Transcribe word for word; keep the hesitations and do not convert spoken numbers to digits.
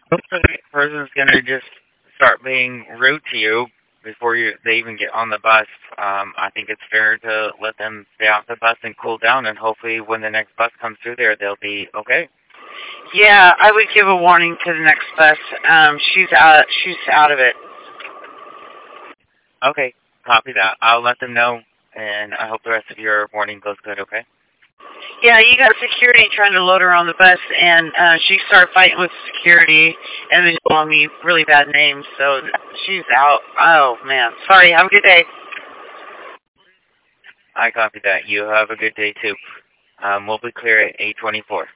Hopefully the person's gonna just start being rude to you before you they even get on the bus. Um, I think it's fair to let them stay off the bus and cool down, and hopefully when the next bus comes through there, they'll be okay. Yeah, I would give a warning to the next bus. Um, she's out. She's out of it. Okay, copy that. I'll let them know, and I hope the rest of your morning goes good. Okay. Yeah, you got security trying to load her on the bus, and uh, she started fighting with security, and then calling me really bad names. So she's out. Oh man, sorry. Have a good day. I copy that. You have a good day too. Um, we'll be clear at eight twenty-four.